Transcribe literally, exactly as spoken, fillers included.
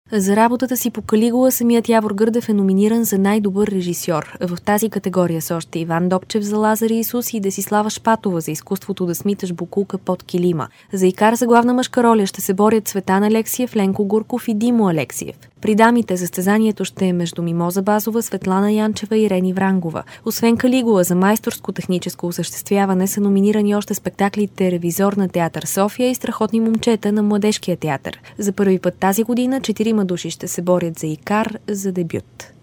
За работата си по Калигула самият Явор Гърдев е номиниран за най-добър режисьор. В тази категория са още Иван Добчев за Лазар и Исус и Десислава Шпатова за изкуството да смиташ бокулка под килима. За Икар за главна мъжка роля ще се борят Цветан Алексиев, Ленко Гурков и Димо Алексиев. При дамите състезанието ще е между Мимоза Базова, Светлана Янчева и Рени Врангова. Освен Калигула, за майсторско техническо осъществяване са номинирани още спектаклите Ревизор на театър София и Страхотни момчета на Младежкия театър. За първи път тази година четирима души ще се борят за Икар за дебют.